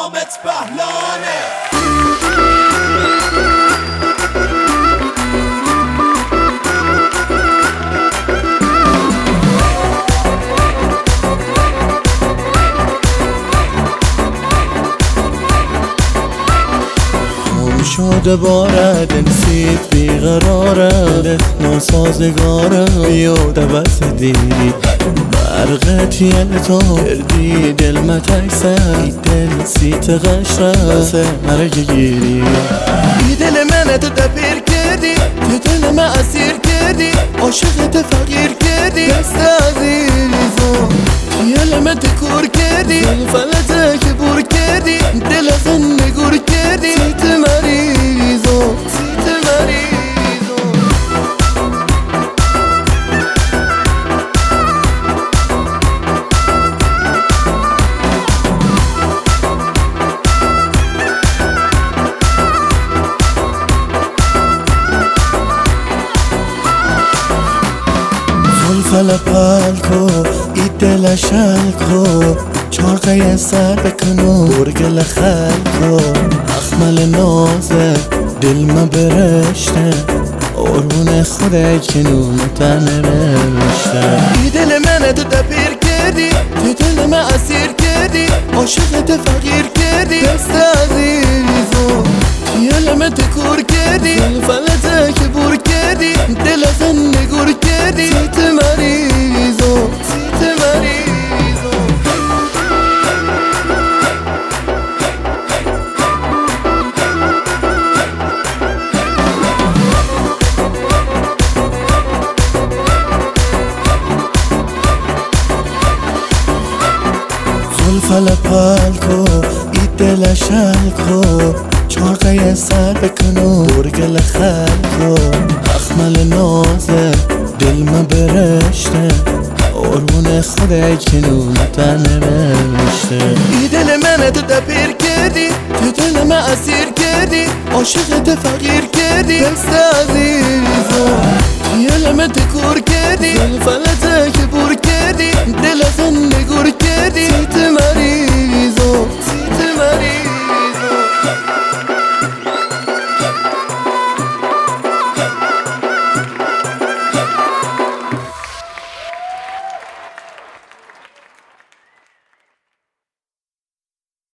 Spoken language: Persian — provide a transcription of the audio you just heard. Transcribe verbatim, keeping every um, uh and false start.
نامت بهلانه. شده بارد نسیت بیقراره ناسازگاره بیا دبست دیری برقت یل تو کردی دل متکسر دل سیت غشره سه مرگ گیری ای دل منه تو دپیر کردی تو دل من اسیر کردی عاشقت فقیر کردی دست عزیزم یل من تکور کردی فلته که بور کردی دل از نگور کردی سیت مریضو سیت مریضو زلفل پلکو ای دل شلکو چارقه سر بکنو برگل خلکو اخمل نازه دل ما برشته قربون خودت که نومتن رشته ای دل منه تو دپیر کردی تو دل من اسیر کردی عاشقت فقیر کردی دست عزیزو یل من تکور کردی فلته که بور کردی دل از نگور کردی سیت مریضو سیت مریضو زلفل پلکو ای دل شلکو چارقه سر بکنو برگل خلکو اخمل نازه دل ما برشته قربون خودت که نومتن رشته ای دل منه تو دپیر کردی تو دل من اسیر کردی عاشقت فقیر کردی دست عزیزو یل من تکور کردی فلت